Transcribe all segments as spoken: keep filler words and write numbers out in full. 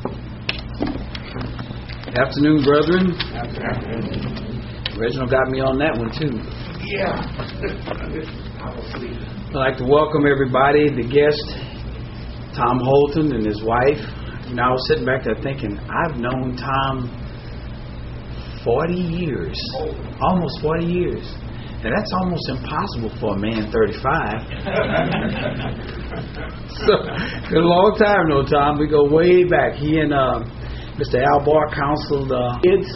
Afternoon, brethren. Afternoon. Reginald got me on that one too. Yeah. I'd like to welcome everybody, the guest, Tom Holton and his wife. You know, I was sitting back there thinking, I've known Tom forty years, almost forty years. And that's almost impossible for a man thirty-five. So, a long time no, Tom. We go way back. He and uh, Mister Al Barr counseled uh, kids,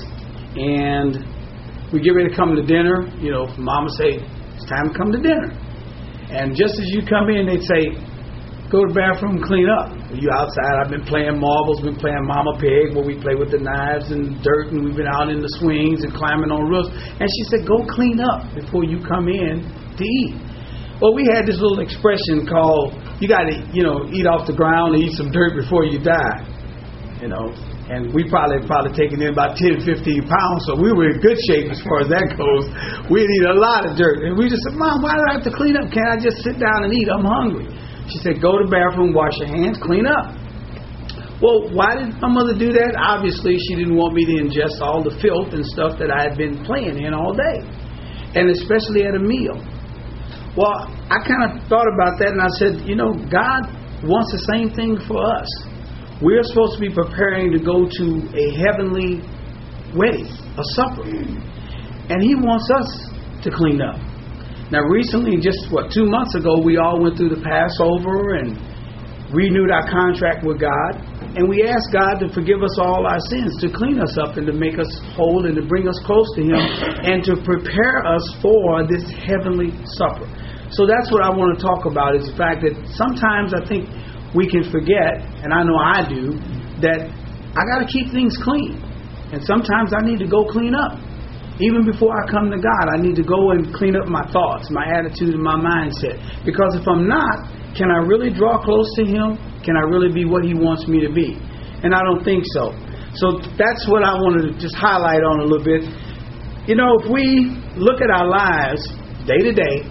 and we get ready to come to dinner. You know, Mama say, it's time to come to dinner. And just as you come in, they'd say, go to the bathroom and clean up. You outside, I've been playing marbles, been playing Mama Pig, where we play with the knives and dirt, and we've been out in the swings and climbing on roofs. And she said, go clean up before you come in to eat. Well, we had this little expression called, you got to, you know, eat off the ground and eat some dirt before you die. You know, and we probably probably taken in about ten, fifteen pounds, so we were in good shape as far as that goes. We'd eat a lot of dirt. And we just said, Mom, why do I have to clean up? Can't I just sit down and eat? I'm hungry. She said, go to the bathroom, wash your hands, clean up. Well, why did my mother do that? Obviously, she didn't want me to ingest all the filth and stuff that I had been playing in all day, and especially at a meal. Well, I kind of thought about that, and I said, you know, God wants the same thing for us. We're supposed to be preparing to go to a heavenly wedding, a supper, and He wants us to clean up. Now, recently, just, what, two months ago, we all went through the Passover and renewed our contract with God. And we asked God to forgive us all our sins, to clean us up and to make us whole and to bring us close to Him and to prepare us for this heavenly supper. So that's what I want to talk about, is the fact that sometimes I think we can forget, and I know I do, that I got to keep things clean. And sometimes I need to go clean up. Even before I come to God, I need to go and clean up my thoughts, my attitude, and my mindset. Because if I'm not, can I really draw close to Him? Can I really be what He wants me to be? And I don't think so. So that's what I wanted to just highlight on a little bit. You know, if we look at our lives day to day,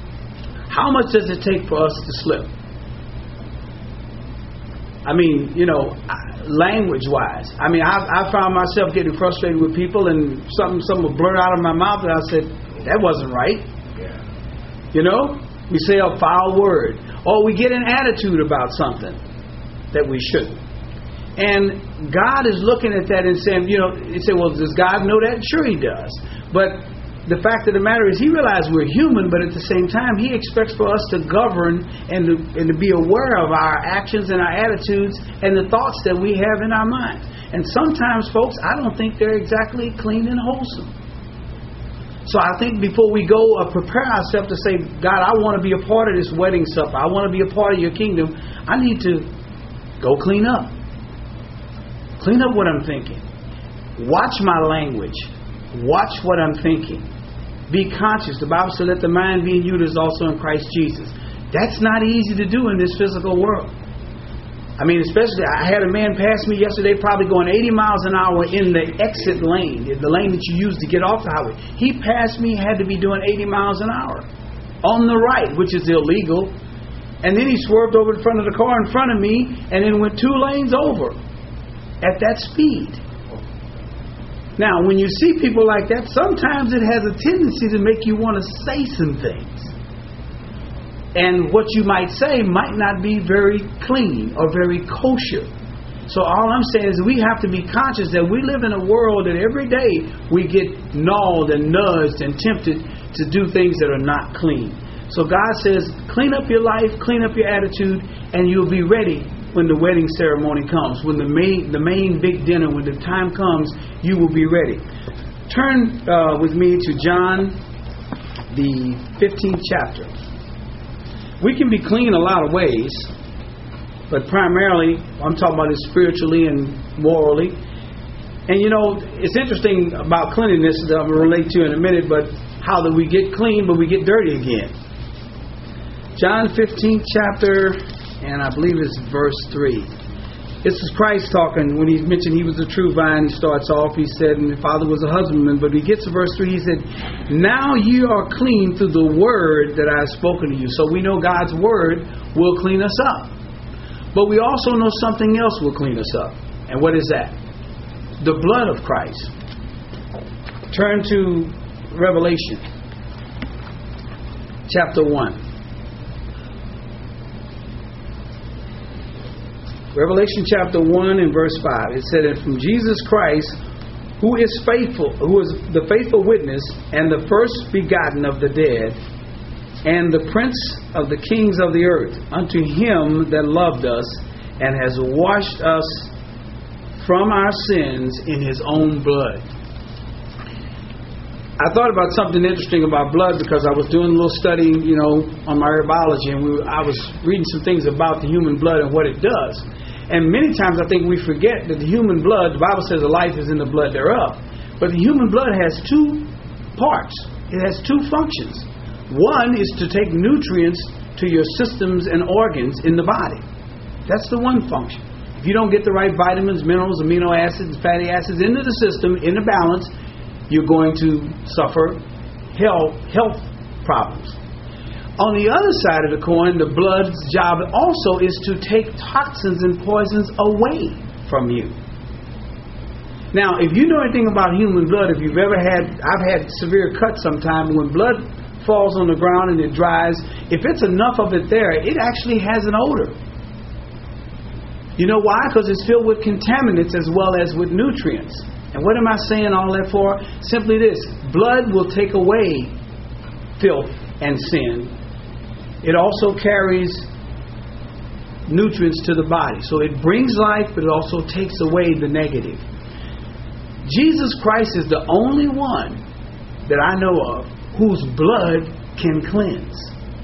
how much does it take for us to slip? I mean, you know, language-wise. I mean, I, I found myself getting frustrated with people, and something, something would blurt out of my mouth, and I said, that wasn't right. Yeah. You know, we say a foul word, or we get an attitude about something that we shouldn't. And God is looking at that and saying, you know, you say, well, does God know that? Sure He does. But the fact of the matter is, He realizes we're human, but at the same time, He expects for us to govern and to, and to be aware of our actions and our attitudes and the thoughts that we have in our minds. And sometimes, folks, I don't think they're exactly clean and wholesome. So I think before we go uh, prepare ourselves to say, God, I want to be a part of this wedding supper. I want to be a part of Your kingdom. I need to go clean up. Clean up what I'm thinking. Watch my language. Watch what I'm thinking. Be conscious. The Bible said, let the mind be in you that is also in Christ Jesus. That's not easy to do in this physical world. I mean, especially, I had a man pass me yesterday probably going eighty miles an hour in the exit lane, the lane that you use to get off the highway. He passed me, had to be doing eighty miles an hour on the right, which is illegal. And then he swerved over in front of the car in front of me and then went two lanes over at that speed. Now, when you see people like that, sometimes it has a tendency to make you want to say some things. And what you might say might not be very clean or very kosher. So all I'm saying is we have to be conscious that we live in a world that every day we get gnawed and nudged and tempted to do things that are not clean. So God says, clean up your life, clean up your attitude, and you'll be ready when the wedding ceremony comes, when the main, the main big dinner, when the time comes, you will be ready. Turn uh, with me to John, the fifteenth chapter. We can be clean a lot of ways, but primarily, I'm talking about it spiritually and morally. And you know, it's interesting about cleanliness that I'm going to relate to in a minute, but how that we get clean, but we get dirty again. John fifteenth chapter, and I believe it's verse three. This is Christ talking when he mentioned He was the true vine. He starts off, He said, and the Father was a husbandman. But He gets to verse three, He said, now you are clean through the word that I have spoken to you. So we know God's word will clean us up. But we also know something else will clean us up. And what is that? The blood of Christ. Turn to Revelation chapter one. Revelation chapter one and verse five. It said, "And from Jesus Christ, who is faithful, who is the faithful witness, and the first begotten of the dead, and the prince of the kings of the earth, unto him that loved us, and has washed us from our sins in his own blood." I thought about something interesting about blood because I was doing a little study, you know, on my herbology, and we were, I was reading some things about the human blood and what it does. And many times I think we forget that the human blood, the Bible says the life is in the blood thereof. But the human blood has two parts. It has two functions. One is to take nutrients to your systems and organs in the body. That's the one function. If you don't get the right vitamins, minerals, amino acids, fatty acids into the system, in the balance, you're going to suffer health, health problems. On the other side of the coin, the blood's job also is to take toxins and poisons away from you. Now, if you know anything about human blood, if you've ever had, I've had severe cuts sometimes, when blood falls on the ground and it dries, if it's enough of it there, it actually has an odor. You know why? Because it's filled with contaminants as well as with nutrients. And what am I saying all that for? Simply this: blood will take away filth and sin. It also carries nutrients to the body. So it brings life, but it also takes away the negative. Jesus Christ is the only one that I know of whose blood can cleanse.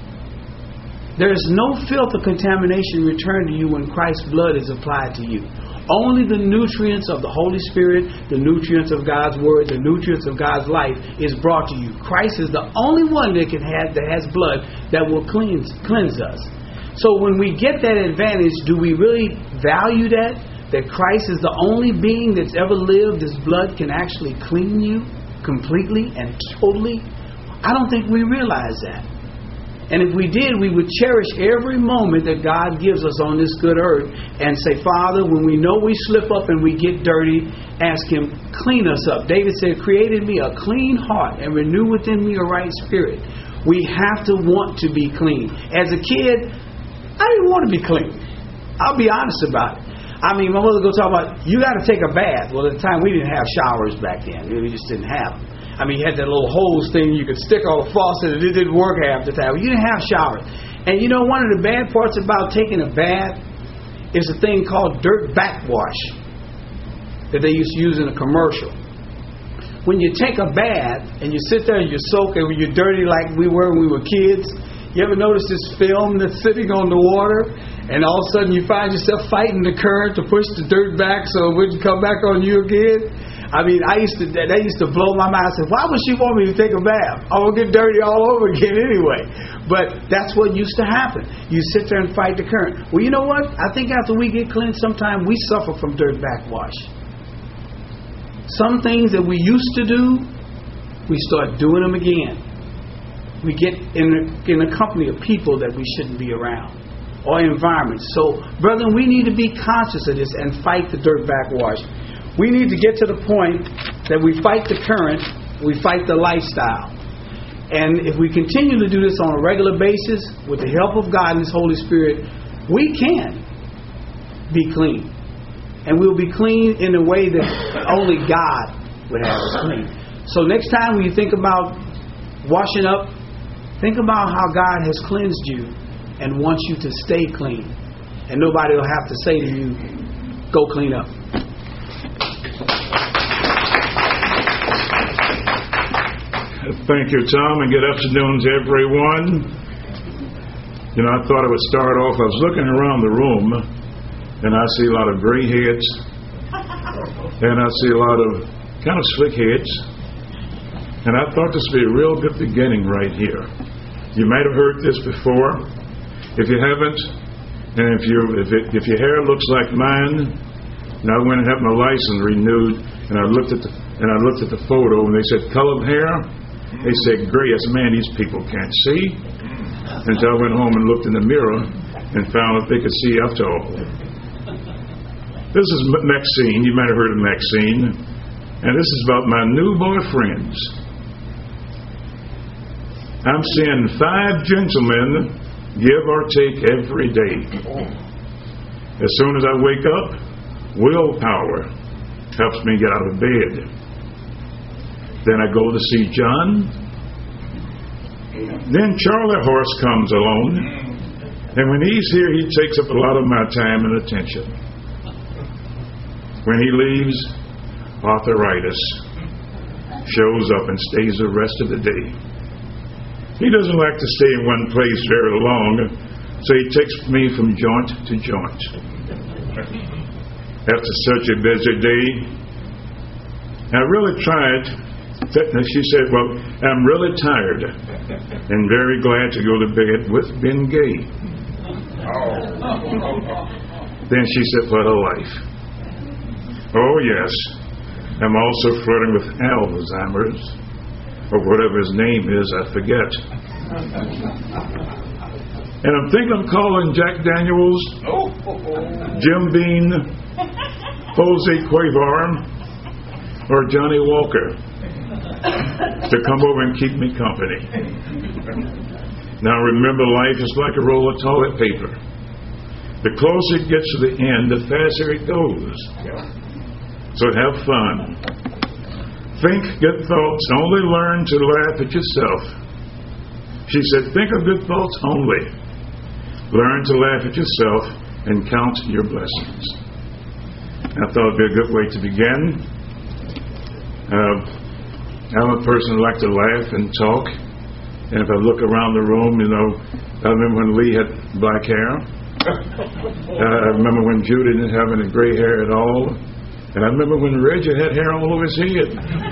There is no filth or contamination returned to you when Christ's blood is applied to you. Only the nutrients of the Holy Spirit, the nutrients of God's Word, the nutrients of God's life is brought to you. Christ is the only one that can have that has blood that will cleanse cleanse us. So when we get that advantage, do we really value that? That Christ is the only being that's ever lived, his blood can actually clean you completely and totally? I don't think we realize that. And if we did, we would cherish every moment that God gives us on this good earth and say, Father, when we know we slip up and we get dirty, ask him, clean us up. David said, create in me a clean heart and renew within me a right spirit. We have to want to be clean. As a kid, I didn't want to be clean. I'll be honest about it. I mean, my mother would go talk about, you got to take a bath. Well, at the time, we didn't have showers back then. We just didn't have them. I mean, you had that little hose thing you could stick on the faucet, and it didn't work half the time. You didn't have showers. And you know, one of the bad parts about taking a bath is a thing called dirt backwash that they used to use in a commercial. When you take a bath and you sit there and you soak and when you're dirty like we were when we were kids, you ever notice this film that's sitting on the water and all of a sudden you find yourself fighting the current to push the dirt back so it wouldn't come back on you again? I mean, I used to, that used to blow my mind. I said, why would she want me to take a bath? I'm going to get dirty all over again anyway. But that's what used to happen. You sit there and fight the current. Well, you know what? I think after we get cleansed, sometimes we suffer from dirt backwash. Some things that we used to do, we start doing them again. We get in a, in a company of people that we shouldn't be around, or environments. So, brethren, we need to be conscious of this and fight the dirt backwash. We need to get to the point that we fight the current, we fight the lifestyle. And if we continue to do this on a regular basis, with the help of God and His Holy Spirit, we can be clean. And we'll be clean in a way that only God would have us clean. So next time when you think about washing up, think about how God has cleansed you and wants you to stay clean. And nobody will have to say to you, go clean up. Thank you, Tom, and good afternoon to everyone. You know, I thought I would start off, I was looking around the room, and I see a lot of gray heads, and I see a lot of kind of slick heads, and I thought this would be a real good beginning right here. You might have heard this before. If you haven't, and if, you, if, it, if your hair looks like mine, and I went and had my license renewed, and I looked at the, and I looked at the photo, and they said, colored hair? They said, gray. I said, man, these people can't see. Until I went home and looked in the mirror and found that they could see after all. This is Maxine. You might have heard of Maxine. And this is about my new boyfriends. I'm seeing five gentlemen give or take every day. As soon as I wake up, willpower helps me get out of bed. Then I go to see John. Then Charlie Horse comes along. And when he's here, he takes up a lot of my time and attention. When he leaves, arthritis shows up and stays the rest of the day. He doesn't like to stay in one place very long, so he takes me from joint to joint. After such a busy day, I really tried. She said, well, I'm really tired and very glad to go to bed with Ben Gay. Then she said, what a life. Oh, yes. I'm also flirting with Alzheimer's, or whatever his name is, I forget. And I'm thinking of calling Jack Daniels, Jim Beam, Jose Cuervo, or Johnny Walker to come over and keep me company. Now remember, life is like a roll of toilet paper. The closer it gets to the end, the faster it goes. So have fun. Think good thoughts. Only learn to laugh at yourself. She said, think of good thoughts only. Learn to laugh at yourself and count your blessings. I thought it would be a good way to begin. Uh, I'm a person who likes to laugh and talk. And if I look around the room, you know, I remember when Lee had black hair. Uh, I remember when Judy didn't have any gray hair at all. And I remember when Reggie had hair all over his head.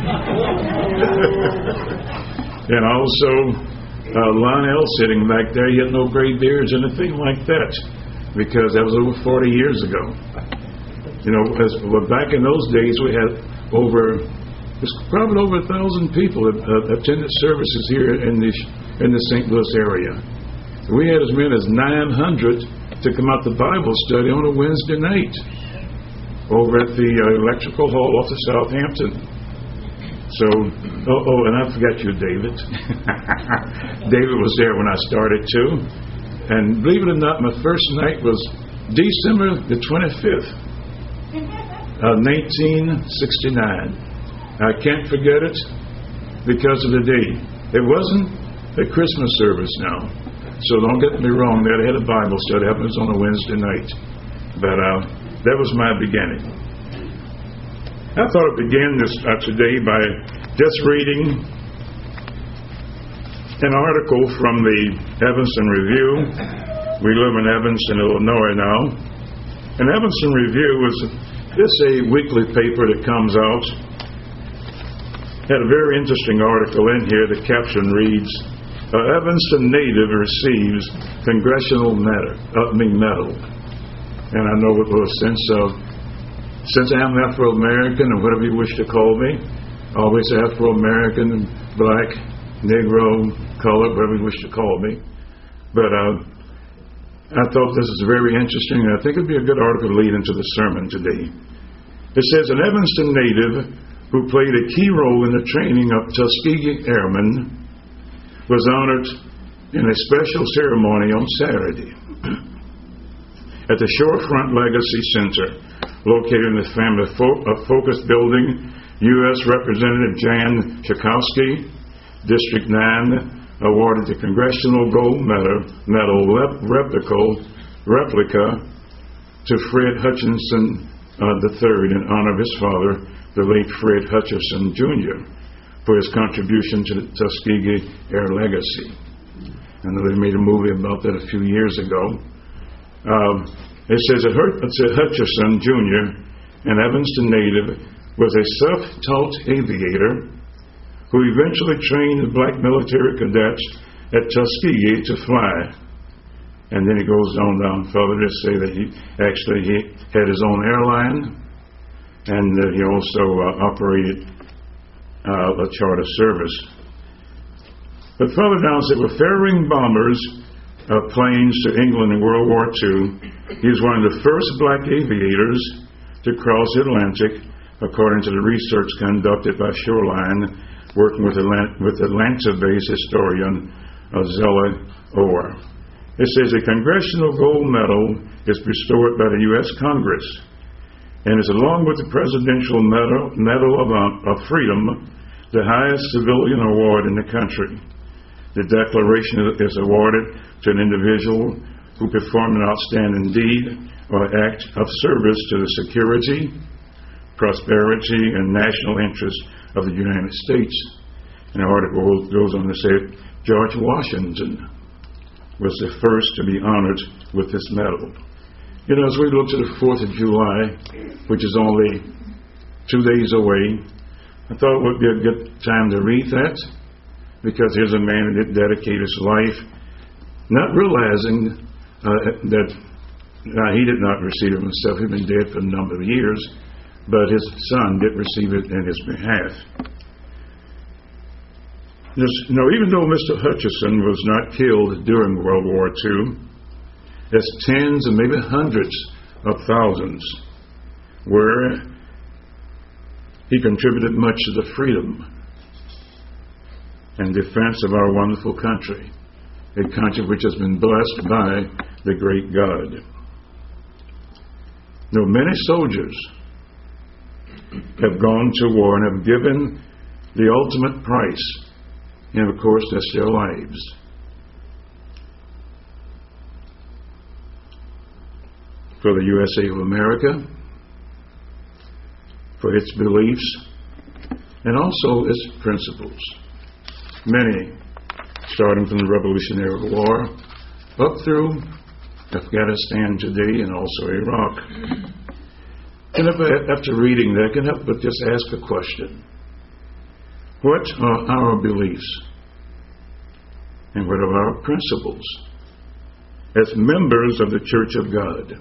And also, uh, Lionel sitting back there, he had no gray beards or anything like that, because that was over forty years ago. You know, as, well, back in those days, we had over, it was probably over a thousand people that uh, attended services here in the in the Saint Louis area. We had as many as nine hundred to come out to Bible study on a Wednesday night over at the uh, Electrical Hall off of Southampton. So, oh, oh, and I forgot you, David. David was there when I started too. And believe it or not, my first night was December the twenty-fifth, uh, nineteen sixty-nine. I can't forget it because of the day. It wasn't a Christmas service now. So don't get me wrong, they had a Bible study. It happens on a Wednesday night. But uh, that was my beginning. I thought I'd begin this uh, today by just reading an article from the Evanston Review. We live in Evanston, Illinois now. And Evanston Review is just a weekly paper that comes out. Had a very interesting article in here. The caption reads, uh, Evanston native receives congressional medal, uh, medal. And I know it was since uh, since I'm Afro-American, or whatever you wish to call me, always Afro-American, black, Negro, color, whatever you wish to call me. But uh, I thought this is very interesting, and I think it would be a good article to lead into the sermon today. It says, an Evanston native who played a key role in the training of Tuskegee Airmen was honored in a special ceremony on Saturday at the Shorefront Legacy Center, located in the Family Fo- uh, Focus Building. U S Representative Jan Schakowsky, District nine, awarded the Congressional Gold Medal, medal rep- replica, replica to Fred Hutchinson uh, the third in honor of his father, the late Fred Hutchinson Junior, for his contribution to the Tuskegee Air Legacy. I know they made a movie about that a few years ago. Uh, it says that Hutchinson Junior, an Evanston native, was a self-taught aviator who eventually trained the black military cadets at Tuskegee to fly. And then he goes on down further to say that he actually he had his own airline, and that he also uh, operated uh, a charter service. But further down, said, with ferrying bombers uh, planes to England in World War Two, he was one of the first black aviators to cross the Atlantic, according to the research conducted by Shoreline, working with Atlanta-based historian Zella Orr. It says a Congressional Gold Medal is bestowed by the U S Congress and is, along with the Presidential Medal, Medal of, uh, of Freedom, the highest civilian award in the country. The declaration is awarded to an individual who performed an outstanding deed or act of service to the security, prosperity, and national interest of the United States. And the article goes on to say George Washington was the first to be honored with this medal. You know, as we look to the fourth of July, which is only two days away, I thought it would be a good time to read that, because here's a man that dedicated his life, not realizing uh, that uh, he did not receive it himself. He'd been dead for a number of years, but his son did receive it in his behalf. There's, you know, even though Mister Hutchison was not killed during World War Two, as tens and maybe hundreds of thousands were, he contributed much to the freedom and defense of our wonderful country, a country which has been blessed by the great God. Now, many soldiers have gone to war and have given the ultimate price, and of course, that's their lives. For the U S A of America, for its beliefs, and also its principles. Many, starting from the Revolutionary War up through Afghanistan today and also Iraq. And if, after reading that, I can help but just ask a question. What are our beliefs? And what are our principles as members of the Church of God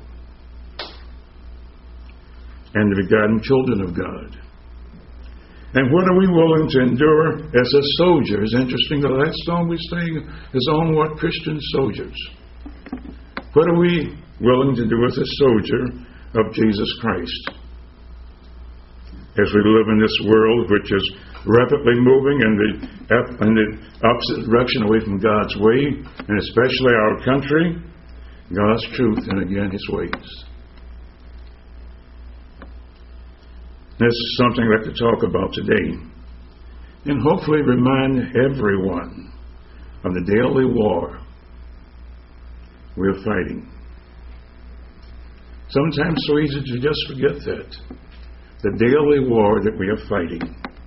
and the begotten children of God? And what are we willing to endure as a soldier? It's interesting, the last song we sang is on what Christian soldiers. What are we willing to do as a soldier of Jesus Christ? As we live in this world which is rapidly moving in the, in the opposite direction away from God's way, and especially our country, God's truth, and again His ways. This is something I'd like to talk about today, and hopefully remind everyone of the daily war we're fighting. Sometimes it's so easy to just forget that. The daily war that we are fighting.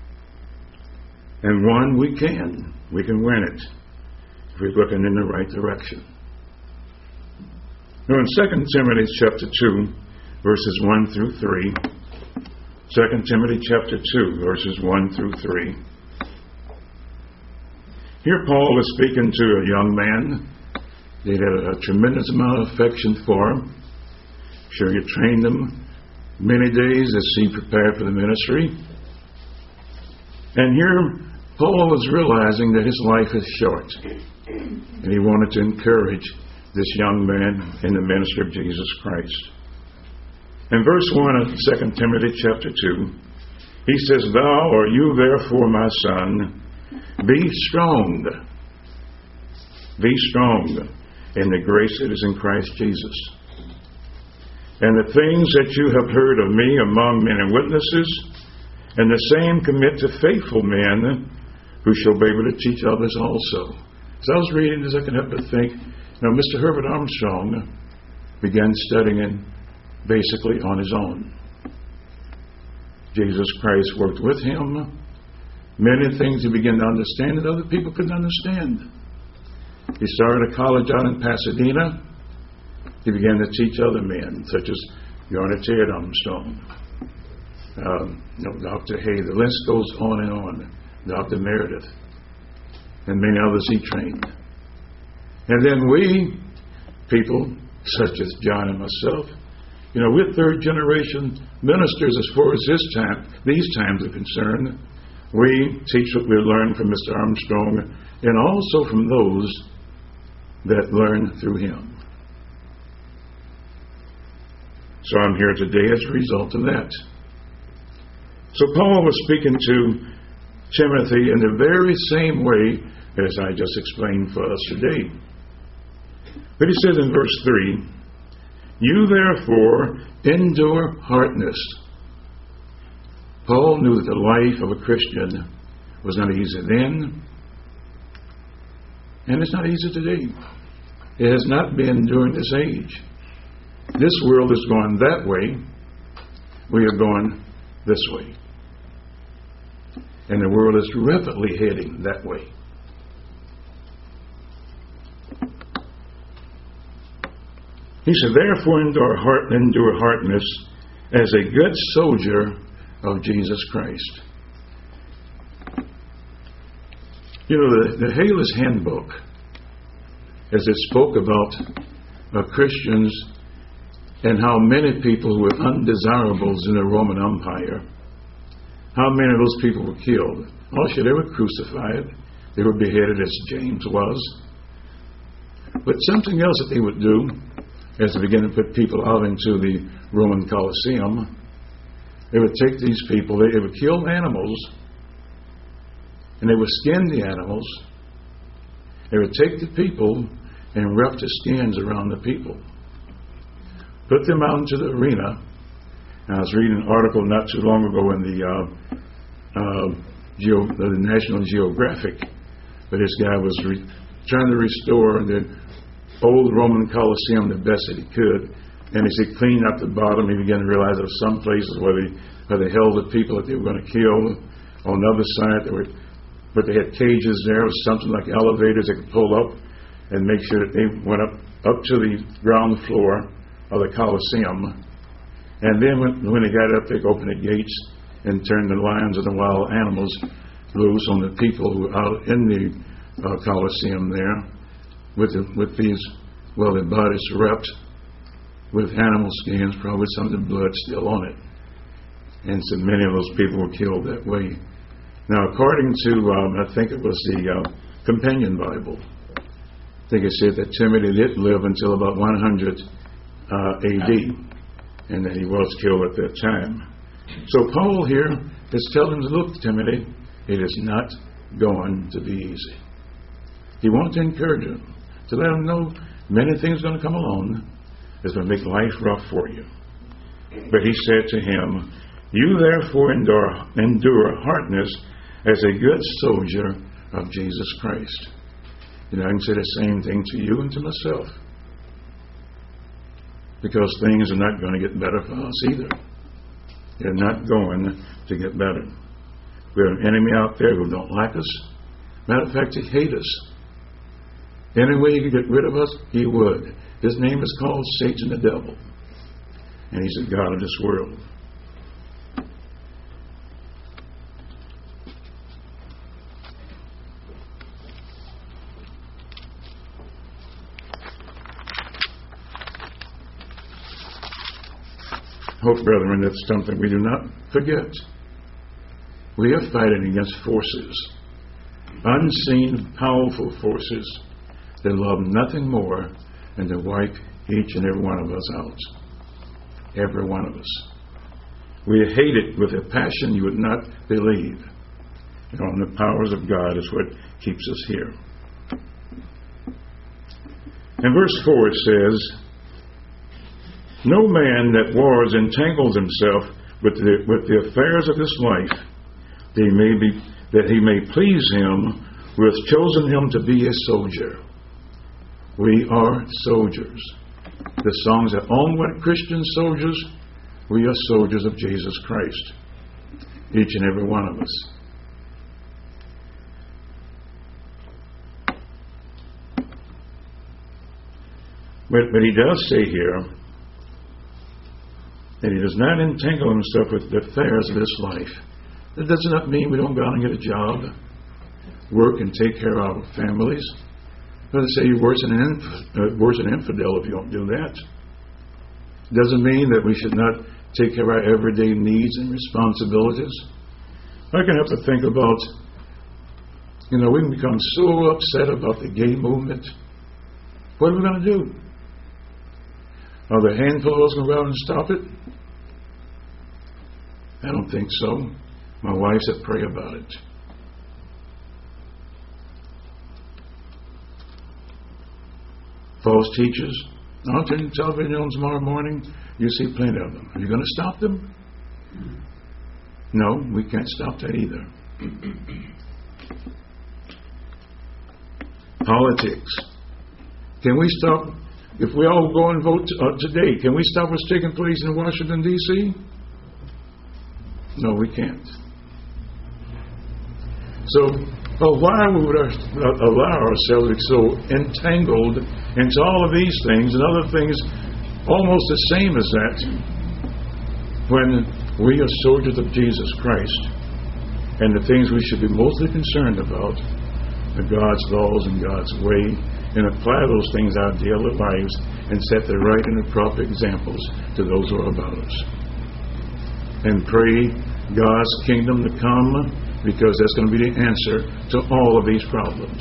And one, we can. We can win it if we're looking in the right direction. Now in Second Timothy chapter two, verses one through three, Second Timothy chapter two, verses one through three. Here Paul is speaking to a young man. They had a tremendous amount of affection for him. Sure, he trained him many days as he prepared for the ministry. And here Paul was realizing that his life is short. And he wanted to encourage this young man in the ministry of Jesus Christ. In verse one of Second Timothy chapter two, he says, Thou or you therefore, my son, be strong. Be strong in the grace that is in Christ Jesus. And the things that you have heard of me among many witnesses, and the same commit to faithful men who shall be able to teach others also. As I was reading this, I could help but think, you know, Mister Herbert Armstrong began studying basically on his own. Jesus Christ worked with him. Many things he began to understand that other people couldn't understand. He started a college out in Pasadena. He began to teach other men, such as Yarn Ted Armstrong, um, you know, Doctor Hay. The list goes on and on. Doctor Meredith, and many others he trained. And then we, people such as John and myself, you know, we're third generation ministers as far as this time, these times are concerned. We teach what we learned from Mister Armstrong, and also from those that learn through him. So I'm here today as a result of that. So Paul was speaking to Timothy in the very same way as I just explained for us today. But he says in verse three, you therefore endure hardness. Paul knew that the life of a Christian was not easy then, and it's not easy today. It has not been during this age. This world is going that way. We are going this way. And the world is rapidly heading that way. He said, therefore endure, heart, endure hardness as a good soldier of Jesus Christ. You know, the, the Hayles Handbook, as it spoke about uh, Christians and how many people were undesirables in the Roman Empire, how many of those people were killed. Also, they were crucified. They were beheaded as James was. But something else that they would do, as they began to put people out into the Roman Colosseum, they would take these people, they, they would kill animals, and they would skin the animals. They would take the people and wrap the skins around the people. Put them out into the arena. And I was reading an article not too long ago in the, uh, uh, Geo, the National Geographic, where this guy was re- trying to restore the old Roman Colosseum the best that he could. And as he cleaned up the bottom, he began to realize there were some places where they, where they held the people that they were going to kill. On the other side, they were, but they had cages there. It was something like elevators they could pull up and make sure that they went up, up to the ground floor of the Colosseum. And then when, when they got up, they opened the gates and turned the lions and the wild animals loose on the people who were out in the uh, Colosseum there with the, with these, well, their bodies wrapped with animal skins, probably some of the blood still on it. And so many of those people were killed that way. Now, according to, um, I think it was the uh, Companion Bible, I think it said that Timothy did live until about one hundred uh, A D, and that he was killed at that time. So Paul here is telling him, look, Timothy, it is not going to be easy. He wants to encourage him, to let him know many things are going to come along that's going to make life rough for you. But he said to him, you therefore endure, endure hardness as a good soldier of Jesus Christ. You know, I can say the same thing to you and to myself. Because things are not going to get better for us either. They're not going to get better. We have an enemy out there who don't like us. Matter of fact, he hates us. Any way he could get rid of us, he would. His name is called Satan the devil. And he's the god of this world. Hope, brethren, that's something we do not forget. We are fighting against forces, unseen, powerful forces that love nothing more than to wipe each and every one of us out. Every one of us. We hate it with a passion you would not believe. You know, and the powers of God is what keeps us here. In verse four it says, no man that wars entangles himself with the, with the affairs of this life, that he may be, that he may please him who hath chosen him to be a soldier. We are soldiers. The songs that onward Christian soldiers, we are soldiers of Jesus Christ. Each and every one of us. But, but he does say here that he does not entangle himself with the affairs of this life. That does not mean we don't go out and get a job, work and take care of our families. But say you're worse than, an inf- uh, worse than an infidel if you don't do that. It doesn't mean that we should not take care of our everyday needs and responsibilities. I can have to think about, you know, we can become so upset about the gay movement. What are we going to do? Are the handful of us going to go out and stop it? I don't think so. My wife said, pray about it. False teachers. I'll turn the television on tomorrow morning. You see plenty of them. Are you going to stop them? No, we can't stop that either. Politics. Can we stop, if we all go and vote uh, today, can we stop what's taking place in Washington, D C? No, we can't. So, well, why would we allow ourselves to be so entangled into all of these things and other things almost the same as that when we are soldiers of Jesus Christ, and the things we should be mostly concerned about are God's laws and God's way, and apply those things in our daily lives and set the right and the proper examples to those who are about us. And pray God's kingdom to come, because that's going to be the answer to all of these problems.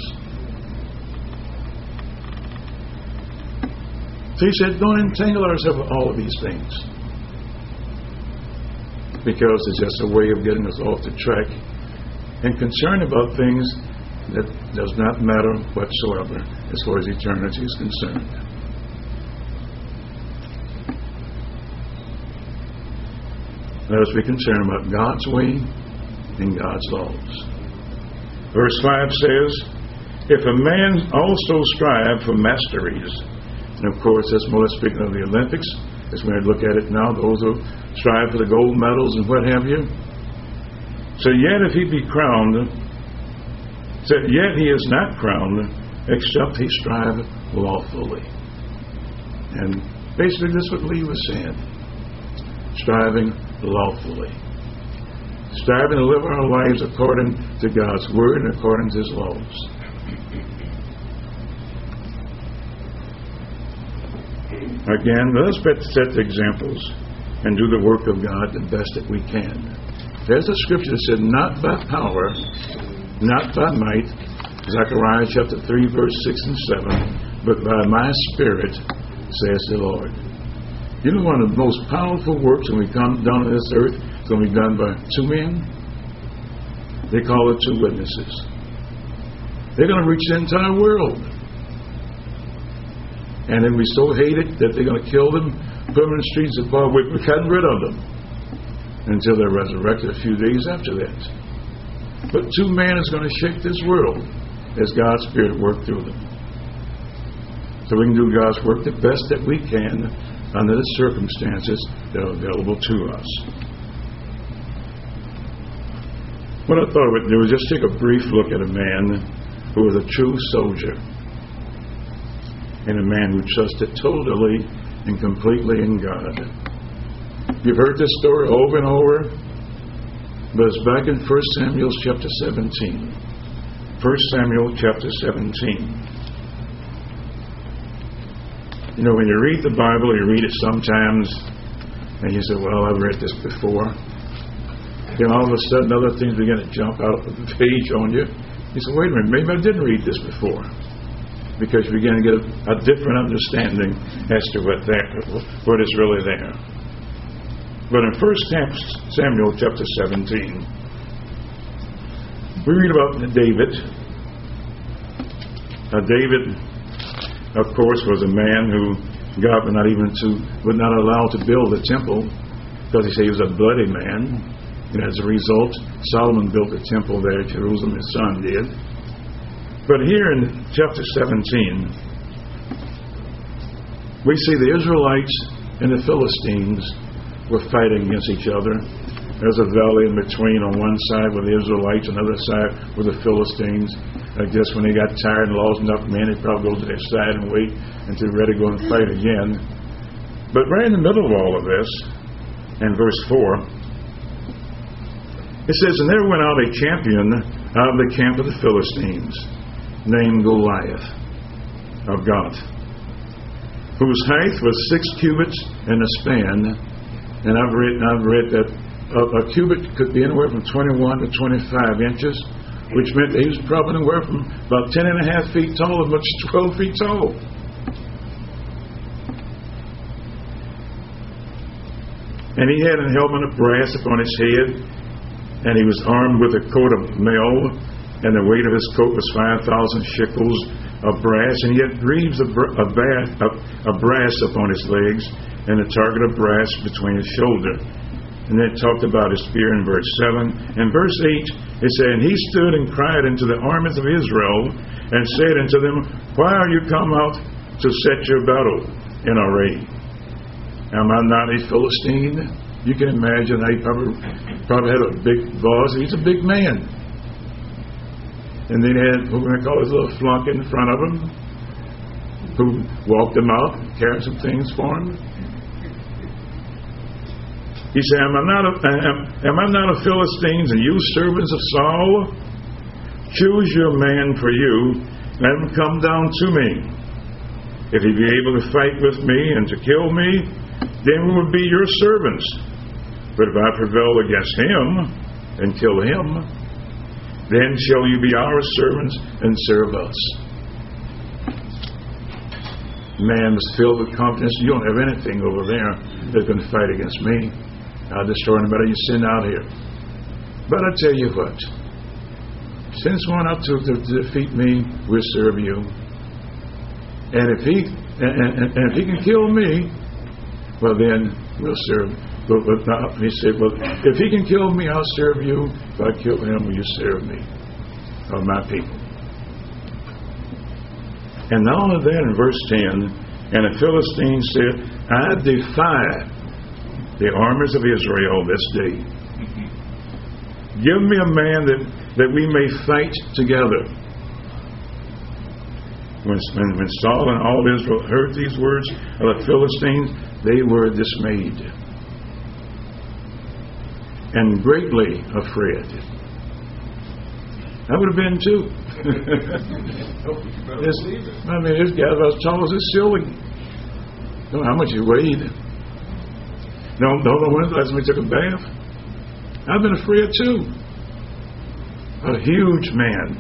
So he said, don't entangle ourselves with all of these things, because it's just a way of getting us off the track and concerned about things that does not matter whatsoever as far as eternity is concerned. Let us be concerned about God's way and God's laws. Verse five says, if a man also strive for masteries, and of course that's more speaking of the Olympics, as we look at it now, those who strive for the gold medals and what have you. So yet if he be crowned, so yet he is not crowned, except he strive lawfully. And basically this is what Lee was saying. Striving lawfully. Striving to live our lives according to God's word and according to his laws. Again, let us set the examples and do the work of God the best that we can. There's a scripture that said, not by power, not by might, Zechariah chapter three, verse six and seven, but by my Spirit, says the Lord. You know, one of the most powerful works when we come down to this earth is going to be done by two men. They call it two witnesses. They're going to reach the entire world. And then we so hate it that they're going to kill them, put them in the streets of far away. We're cutting rid of them until they're resurrected a few days after that. But two men is going to shake this world as God's Spirit works through them. So we can do God's work the best that we can under the circumstances that are available to us. What I thought I would do is just take a brief look at a man who was a true soldier and a man who trusted totally and completely in God. You've heard this story over and over, but it's back in First Samuel chapter seventeen. First Samuel chapter seventeen. You know, when you read the Bible, you read it sometimes, and you say, well, I've read this before. Then all of a sudden, other things begin to jump out of the page on you. You say, wait a minute, maybe I didn't read this before. Because you begin to get a, a different understanding as to what, that, what is really there. But in First Samuel chapter seventeen, we read about David. Now David, of course, was a man who God would not even to would not allow to build the temple, because he said he was a bloody man. And as a result, Solomon built a temple there in Jerusalem. His son did. But here in chapter seventeen, we see the Israelites and the Philistines were fighting against each other. There's a valley in between. On one side were the Israelites, on the other side were the Philistines. I guess when they got tired and lost enough men, they'd probably go to their side and wait until they're ready to go and fight again. But right in the middle of all of this, in verse four, it says, and there went out a champion out of the camp of the Philistines, named Goliath of Gath, whose height was six cubits and a span. And I've read, I've read that a, a cubit could be anywhere from twenty-one to twenty-five inches, which meant that he was probably anywhere from about ten and a half feet tall as much as twelve feet tall. And he had a helmet of brass upon his head, and he was armed with a coat of mail, and the weight of his coat was five thousand shekels of brass, and he had greaves of, br- of, brass, of, of brass upon his legs, and a target of brass between his shoulder. And then it talked about his spear in verse seven. In verse eight, it said, And he stood and cried unto the armies of Israel, and said unto them, Why are you come out to set your battle in array? Am I not a Philistine? You can imagine, he probably, probably had a big voice. He's a big man. And then he had, what we're going to call his little flunk in front of him, who walked him out, carried some things for him. He said, am I not a, am, am I not a Philistine, and you servants of Saul? Choose your man for you, let him come down to me. If he be able to fight with me and to kill me, then we will be your servants. But if I prevail against him and kill him, then shall you be our servants and serve us. Man was filled with confidence. You don't have anything over there that's going to fight against me. I'll destroy anybody you send out here. But I tell you what, send someone out to, to, to defeat me, we'll serve you. And if he and, and, and if he can kill me, well then we'll serve. But, but not, he said, well, if he can kill me, I'll serve you. If I kill him, will you serve me? Or my people. And not only that, in verse ten, and the Philistine said, I defy the armies of Israel this day. Give me a man that, that we may fight together. When, when, when Saul and all Israel heard these words of the Philistines, they were dismayed and greatly afraid. I would have been too. this, I mean, this guy was as tall as this ceiling. I don't know how much he weighed. No, no, no, when last time he took a bath. I've been afraid too. A huge man.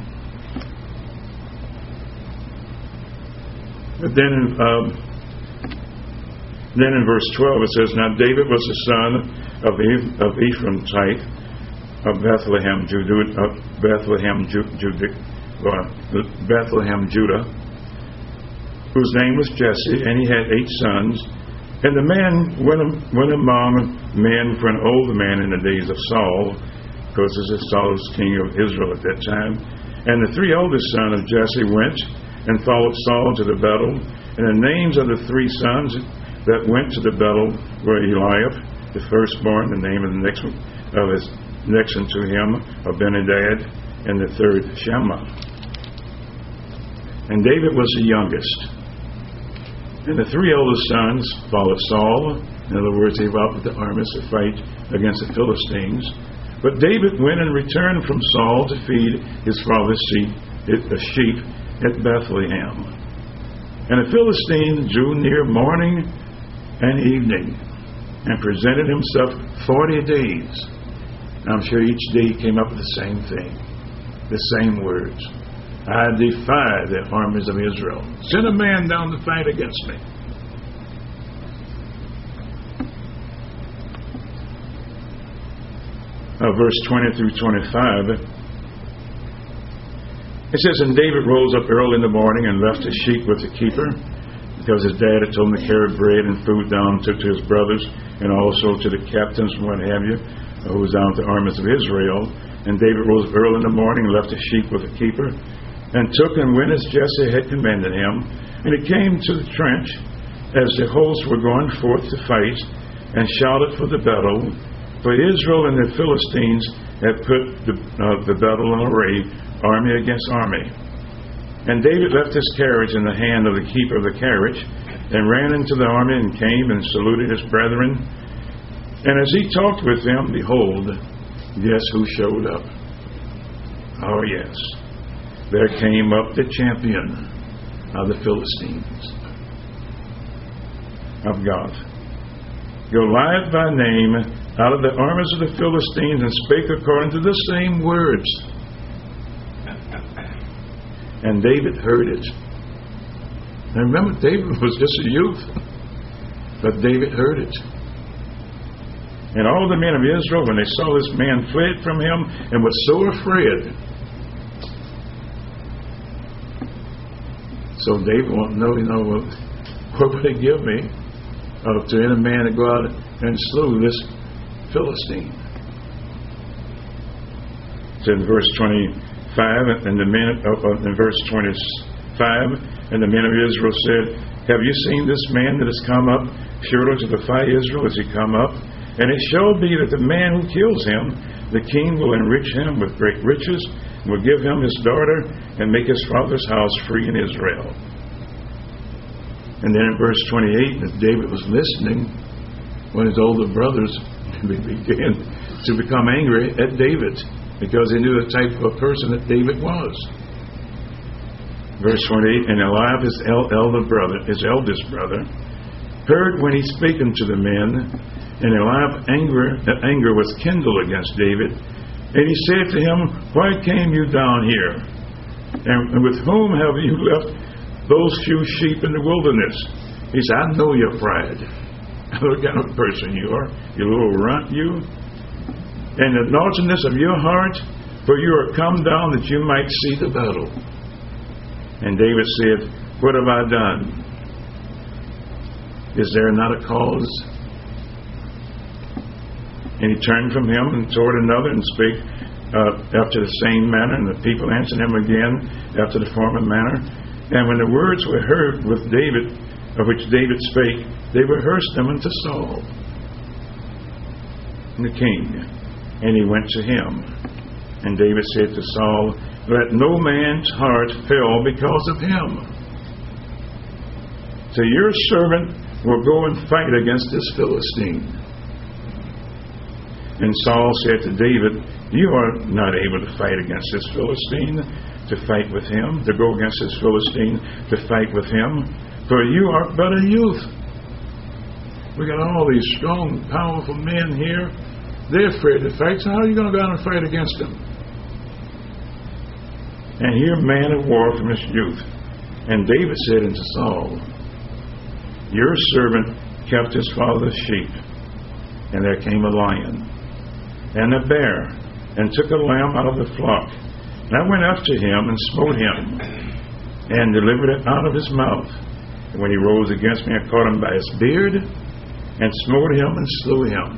But then in, um, then in verse twelve it says, Now David was the son of, e- of Ephraim type of Bethlehem, Judah, of Bethlehem, Ju- Judah, uh, Bethlehem, Judah, whose name was Jesse, and he had eight sons. And the man went, went among men for an old man in the days of Saul, because Saul was king of Israel at that time. And the three oldest sons of Jesse went and followed Saul to the battle. And the names of the three sons that went to the battle were Eliab, the firstborn, the name of the next one, of his next unto him, Abinadab, and the third Shammah. And David was the youngest. And the three oldest sons followed Saul. In other words, they went out with the armies to fight against the Philistines. But David went and returned from Saul to feed his father's sheep, the sheep at Bethlehem. And the Philistine drew near morning and evening and presented himself forty days. And I'm sure each day he came up with the same thing, the same words. I defy the armies of Israel. Send a man down to fight against me. Uh, verse twenty through twenty-five. It says, And David rose up early in the morning and left his sheep with the keeper, because his dad had told him to carry bread and food down to, to his brothers and also to the captains and what have you, who was down with the armies of Israel. And David rose up early in the morning and left his sheep with the keeper, and took and went as Jesse had commanded him. And he came to the trench as the hosts were going forth to fight, and shouted for the battle. For Israel and the Philistines had put the, uh, the battle in array, army against army. And David left his carriage in the hand of the keeper of the carriage, and ran into the army, and came and saluted his brethren. And as he talked with them, behold, guess who showed up? Oh, yes. There came up the champion of the Philistines, of God, Goliath by name, out of the armies of the Philistines, and spake according to the same words. And David heard it. And remember, David was just a youth, but David heard it. And all the men of Israel, when they saw this man, fled from him and was so afraid. So David wanted to know, you know, well, what would they give me uh, to any man to go out and slew this Philistine? So in verse twenty-five, and the men, uh, in verse twenty-five, and the men of Israel said, have you seen this man that has come up surely to defy Israel? Has he come up? And it shall be that the man who kills him, the king will enrich him with great riches, and will give him his daughter, and make his father's house free in Israel. And then in verse twenty-eight, as David was listening, when his older brothers began to become angry at David, because they knew the type of person that David was. Verse twenty-eight, and Eliab, his elder brother, his eldest brother, heard when he spake unto the men, and Eliab anger, that anger was kindled against David. And he said to him, why came you down here? And, and with whom have you left those few sheep in the wilderness? He said, I know your pride. I know what kind of person you are. You little runt, you. And the naughtiness of your heart, for you are come down that you might see the battle. And David said, what have I done? Is there not a cause? And he turned from him and toward another and spake uh, after the same manner. And the people answered him again after the former manner. And when the words were heard with David, of which David spake, they rehearsed them unto Saul, the king. And he went to him. And David said to Saul, let no man's heart fail because of him. So your servant will go and fight against this Philistine. And Saul said to David, you are not able to fight against this Philistine, to fight with him, to go against this Philistine, to fight with him, for you are but a youth. We got all these strong, powerful men here. They're afraid to fight, so how are you going to go out and fight against them? And here, man of war from his youth. And David said unto Saul, your servant kept his father's sheep, and there came a lion and a bear, and took a lamb out of the flock. And I went up to him and smote him, and delivered it out of his mouth. And when he rose against me, I caught him by his beard, and smote him and slew him.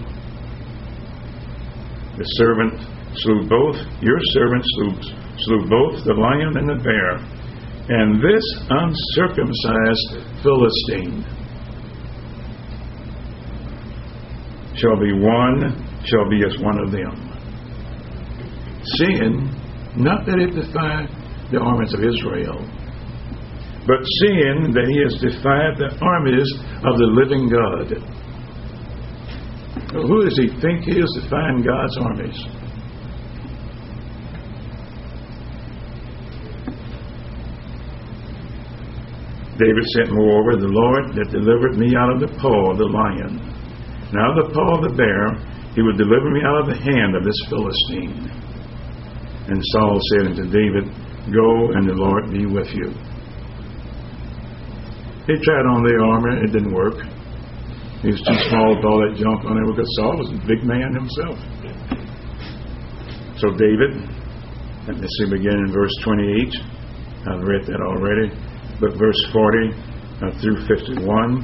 The servant slew both, your servant slew, slew both the lion and the bear, and this uncircumcised Philistine shall be one shall be as one of them. Seeing, not that it defied the armies of Israel, but seeing that he has defied the armies of the living God. Well, who does he think he is defying God's armies? David said, moreover, the Lord that delivered me out of the paw of the lion, and out of the paw of the bear, he would deliver me out of the hand of this Philistine. And Saul said unto David, go, and the Lord be with you. He tried on the armor, it didn't work. He was too small with all that junk on it, because Saul was a big man himself. So David, let me see, begin in verse twenty-eight. I've read that already. But verse forty uh, through fifty-one.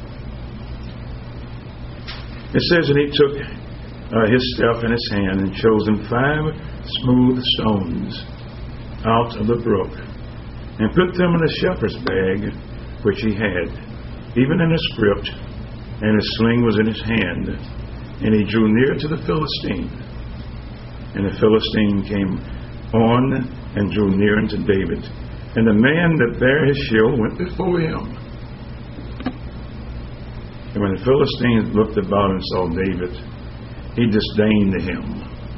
It says, and he took uh, his staff in his hand, and chose him five smooth stones out of the brook, and put them in a shepherd's bag which he had, even in a script, and his sling was in his hand. And he drew near to the Philistine. And the Philistine came on and drew near unto David. And the man that bare his shield went before him. And when the Philistines looked about and saw David, he disdained him,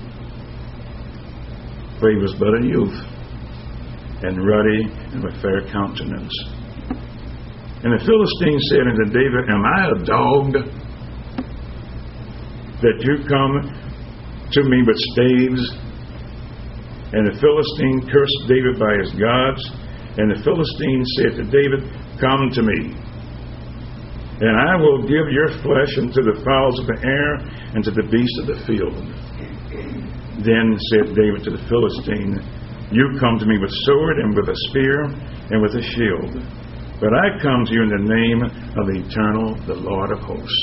for he was but a youth, and ruddy, and of fair countenance. And the Philistine said unto David, am I a dog, that you come to me with staves? And the Philistine cursed David by his gods. And the Philistine said to David, come to me. And I will give your flesh unto the fowls of the air and to the beasts of the field. Then said David to the Philistine, you come to me with sword and with a spear and with a shield. But I come to you in the name of the eternal, the Lord of hosts.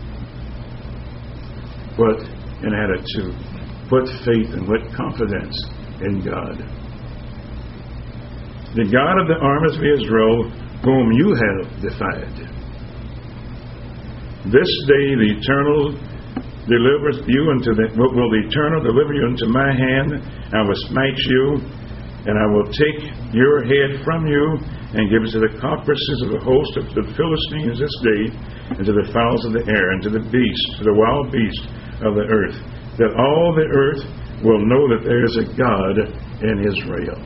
What an attitude. What faith and what confidence in God. The God of the armies of Israel, whom you have defied. This day the eternal delivers you into the, will the eternal deliver you into my hand. I will smite you, and I will take your head from you and give it to the carcasses of the host of the Philistines this day, and to the fowls of the air, and to the beasts, to the wild beasts of the earth, that all the earth will know that there is a God in Israel.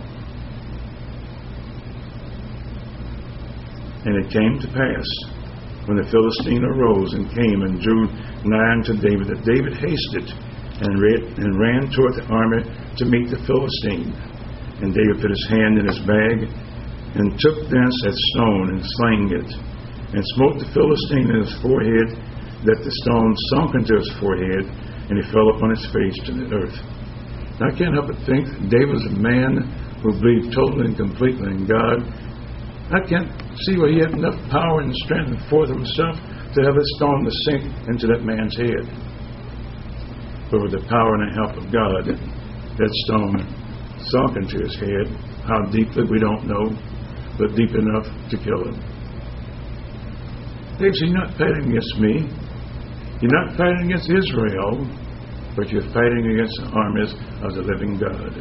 And it came to pass, when the Philistine arose and came and drew nigh unto David, that David hasted and, ran, and ran toward the army to meet the Philistine. And David put his hand in his bag, and took thence a stone, and slang it, and smote the Philistine in his forehead, that the stone sunk into his forehead, and he fell upon his face to the earth. Now, I can't help but think David was a man who believed totally and completely in God. I can't see where he had enough power and strength and force of himself to have that stone to sink into that man's head. But with the power and the help of God, that stone sunk into his head. How deeply, we don't know, but deep enough to kill him. David said, you're not fighting against me. You're not fighting against Israel, but you're fighting against the armies of the living God.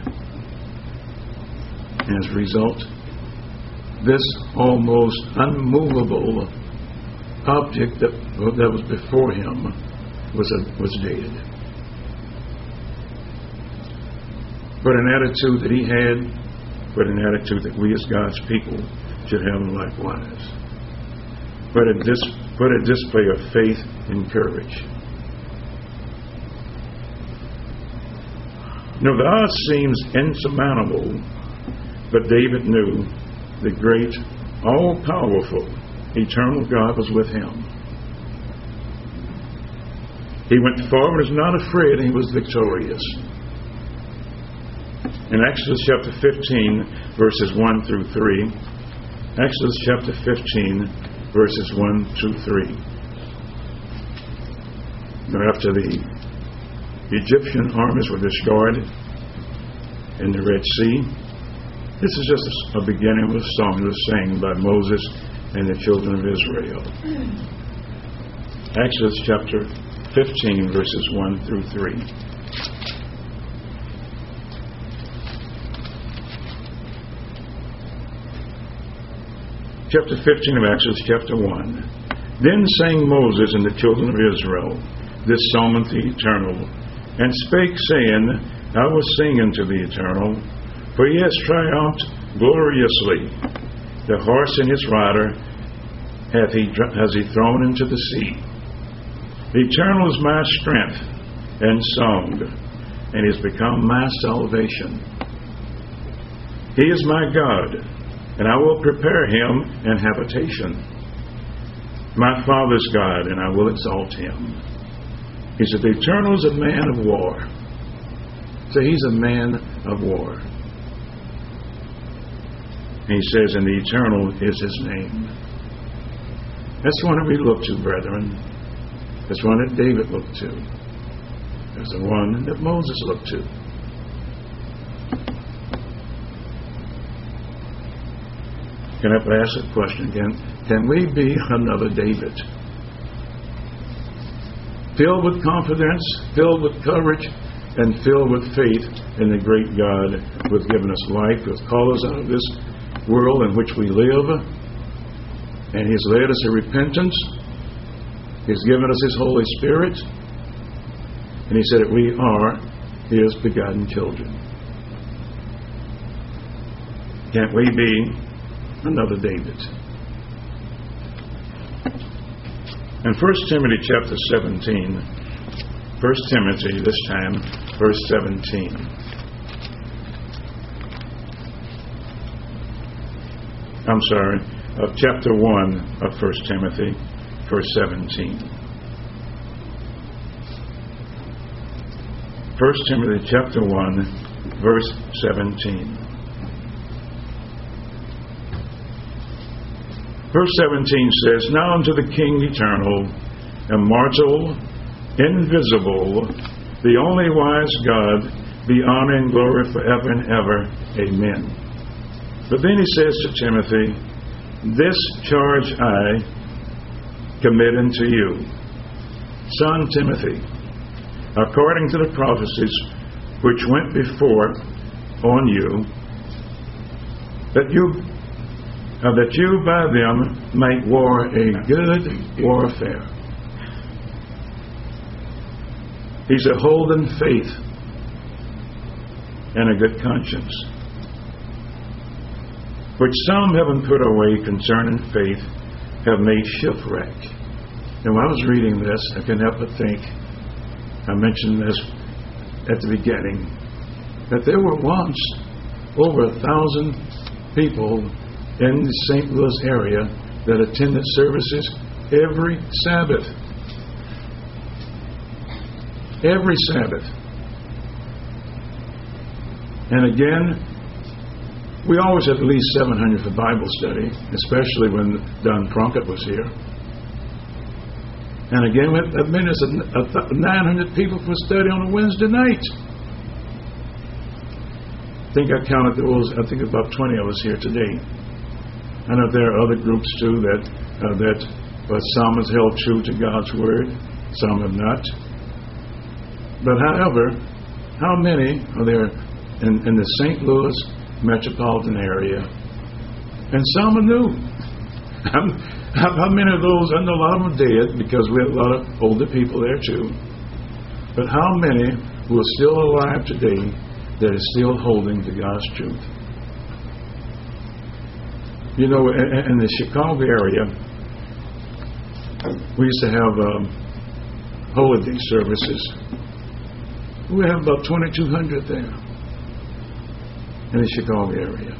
And as a result, this almost unmovable object that, that was before him was, a, was dead. But an attitude that he had, but an attitude that we as God's people should have likewise. But a, dis, but a display of faith and courage. Now the odds seems insurmountable, but David knew the great, all-powerful, eternal God was with him. He went forward, was not afraid, and he was victorious. In Exodus chapter fifteen, verses one through three, Exodus chapter fifteen, verses one through three. Now, after the Egyptian armies were destroyed in the Red Sea, this is just a beginning of a song that was sang by Moses and the children of Israel. Exodus chapter fifteen, verses one through three. Chapter fifteen of Exodus, chapter one. Then sang Moses and the children of Israel this song unto the Eternal, and spake, saying, I will sing unto the Eternal, for he has triumphed gloriously. The horse and his rider hath he, has he thrown into the sea. The Eternal is my strength and song, and he has become my salvation. He is my God, and I will prepare him an habitation. My Father's God, and I will exalt him. He said, the Eternal is a man of war. So he's a man of war. And he says, and the Eternal is his name. That's the one that we look to, brethren. That's the one that David looked to. That's the one that Moses looked to. Can I ask a question again? Can we be another David? Filled with confidence, filled with courage, and filled with faith in the great God who has given us life, who has called us out of this world in which we live, and He has led us to repentance. He has given us His Holy Spirit, and He said that we are His begotten children. Can't we be another David? In First Timothy chapter seventeen, First Timothy, this time, verse seventeen. I'm sorry, of chapter one of First Timothy, verse seventeen. First Timothy chapter one, verse seventeen. Verse seventeen says, "Now unto the King eternal, immortal, invisible, the only wise God, be honor and glory forever and ever. Amen." But then he says to Timothy, "This charge I commit unto you, son Timothy, according to the prophecies which went before on you, that you uh, that you by them might war a good warfare." He said, "Holding faith and a good conscience, which some having put away concerning faith have made shipwreck." And when I was reading this, I couldn't help but think, I mentioned this at the beginning, that there were once over a thousand people in the Saint Louis area that attended services every Sabbath. Every Sabbath. And again, we always had at least seven hundred for Bible study, especially when Don Plunkett was here. And again, that meant it's nine hundred people for study on a Wednesday night. I think I counted those. I think about twenty of us here today. I know there are other groups too that uh, that uh, some has held true to God's word, some have not. But however, how many are there in, in the Saint Louis metropolitan area? And some are new. How, how many of those? I know a lot of them are dead because we have a lot of older people there too. But how many who are still alive today that are still holding to God's truth? You know, in, in the Chicago area, we used to have um, holiday services. We have about twenty-two hundred there in the Chicago area.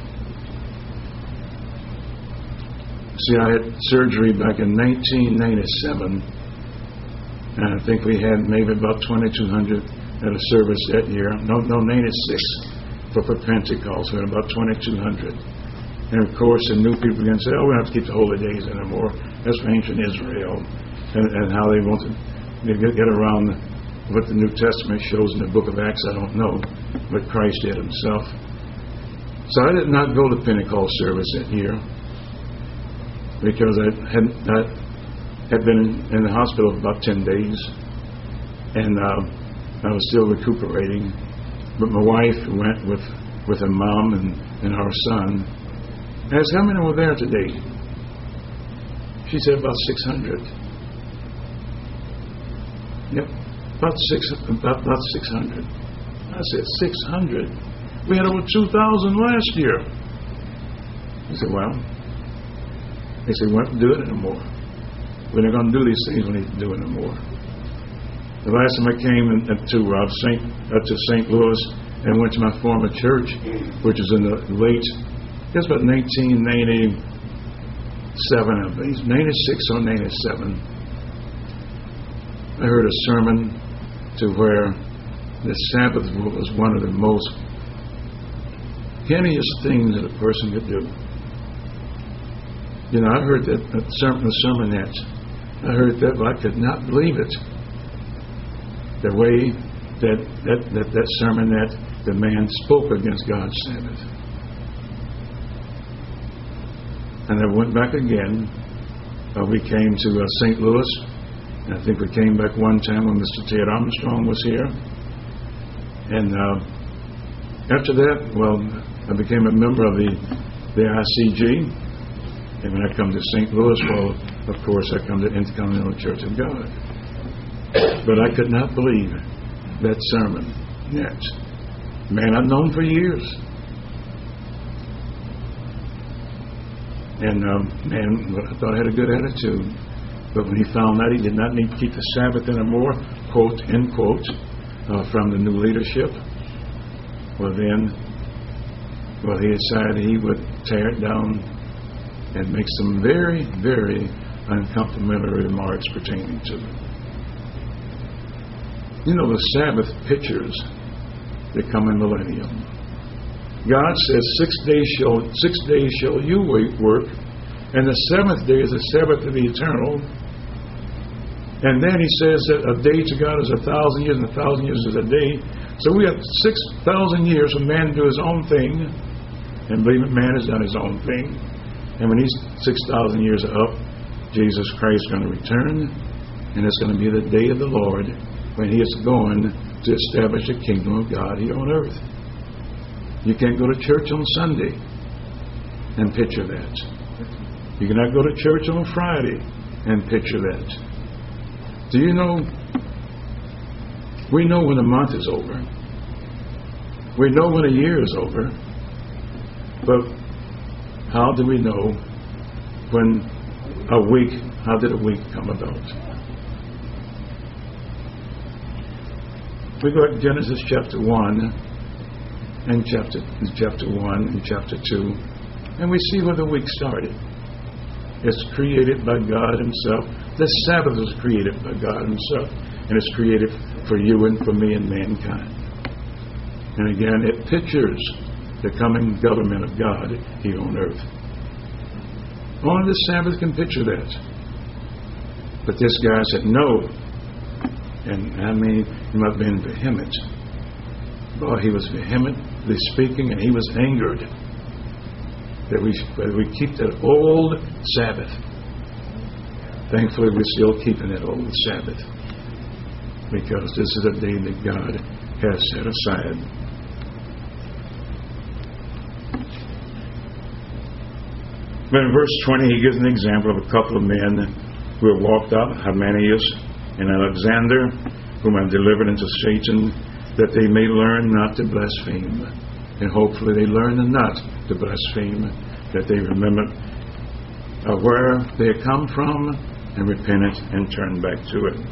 See, I had surgery back in nineteen ninety-seven, and I think we had maybe about twenty-two hundred at a service that year. No, no, ninety-six for, for Pentecost. We had about twenty-two hundred. And of course, the new people again say, "Oh, we don't have to keep the holy days anymore. That's for ancient Israel," and, and how they want to get, get around what the New Testament shows in the book of Acts. I don't know, but Christ did himself. So I did not go to Pentecost service that year, because I had, I had been in the hospital for about ten days, and uh, I was still recuperating. But my wife went with, with her mom and, and our son. I asked, "How many were there today?" She said, "About six hundred. Yep, about six, about, about six hundred. I said, six hundred? We had over two thousand last year. He said, "Well," they said, "we don't do it anymore. We're not going to do these things we need to do anymore." The last time I came in, to uh, Saint uh, to Saint Louis and went to my former church, which is in the late, I guess about nineteen ninety-seven, I believe, ninety-six or ninety-seven. I heard a sermon to where the Sabbath was one of the most heinous things that a person could do. You know, I heard that, that sermon, the sermonette. I heard that, but I could not believe it. The way that that, that, that sermonette, the man spoke against God's Sabbath. And I went back again. Uh, we came to uh, Saint Louis. And I think we came back one time when Mister Ted Armstrong was here. And uh, after that, well, I became a member of the, the I C G. And when I come to Saint Louis, well, of course, I come to Intercontinental Church of God. But I could not believe that sermon yet. Man I've known for years. And um, man, I thought I had a good attitude. But when he found out he did not need to keep the Sabbath anymore, quote, end quote, uh, from the new leadership, well then, well he decided he would tear it down and make some very, very and complimentary remarks pertaining to them. You know, the Sabbath pictures the coming millennium. God says, six days shall six days shall you work, and the seventh day is the Sabbath of the eternal. And then he says that a day to God is a thousand years, and a thousand years is a day. So we have six thousand years for man to do his own thing, and believe it, man has done his own thing. And when these six thousand years are up, Jesus Christ is going to return, and it's going to be the day of the Lord, when he is going to establish the kingdom of God here on earth. You can't go to church on Sunday and picture that. You cannot go to church on Friday and picture that. Do you know, we know when a month is over. We know when a year is over. But how do we know when a week, how did a week come about? We go to Genesis chapter one and chapter chapter one and chapter two, and we see where the week started. It's created by God himself. The Sabbath was created by God himself, and it's created for you and for me and mankind. And again, it pictures the coming government of God here on earth. Only the Sabbath can picture that. But this guy said no. And I mean, he must have been vehement. Boy, he was vehemently speaking, and he was angered that we, that we keep that old Sabbath. Thankfully, we're still keeping that old Sabbath, because this is a day that God has set aside. But in verse twenty, he gives an example of a couple of men who have walked out, Hymenaeus and Alexander, whom I delivered into Satan, that they may learn not to blaspheme. And hopefully they learn not to blaspheme, that they remember uh, where they have come from and repent it and turn back to it.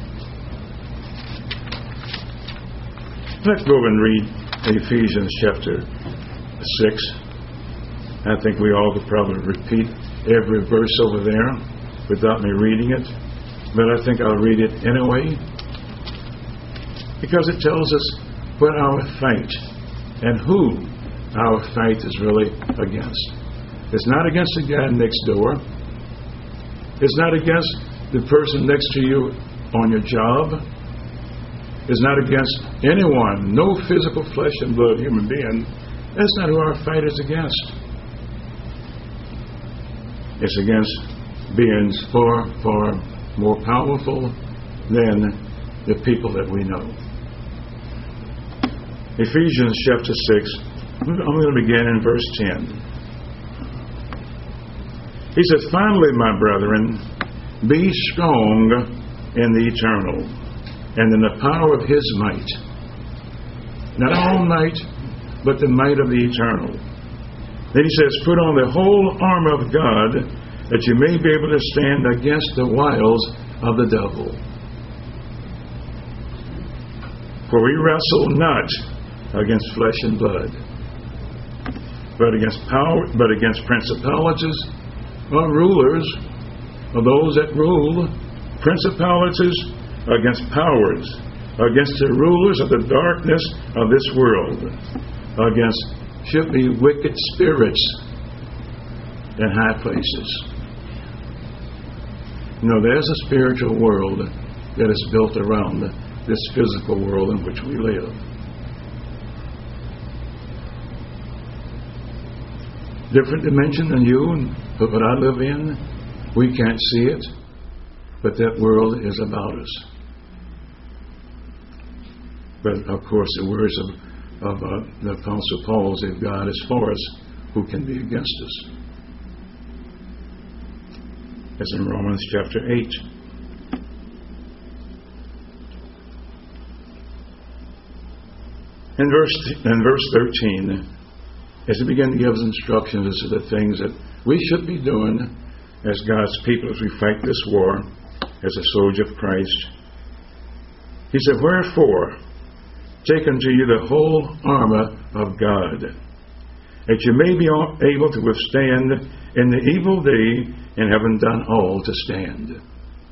Let's go and read Ephesians chapter six. I think we all could probably repeat every verse over there without me reading it. But I think I'll read it anyway, because it tells us what our fight and who our fight is really against. It's not against the guy next door. It's not against the person next to you on your job. It's not against anyone, no physical flesh and blood human being. That's not who our fight is against. It's against beings far, far more powerful than the people that we know. Ephesians chapter six, I'm going to begin in verse ten. He says, finally, my brethren, be strong in the eternal and in the power of his might. Not our own might, but the might of the eternal. Then he says, put on the whole armor of God, that you may be able to stand against the wiles of the devil. For we wrestle not against flesh and blood, but against power, but against principalities, or rulers, or those that rule, principalities, against powers, against the rulers of the darkness of this world, against, should be wicked spirits in high places. You know, there's a spiritual world that is built around this physical world in which we live. Different dimension than you and what I live in. We can't see it, but that world is about us. But of course, the words of, of uh, the Apostle Paul say, if God is for us, who can be against us? As in Romans chapter eight. In verse, in verse thirteen, as he began to give us instructions as to the things that we should be doing as God's people as we fight this war as a soldier of Christ, he said, wherefore, take unto you the whole armor of God, that you may be able to withstand in the evil day, and having done all to stand.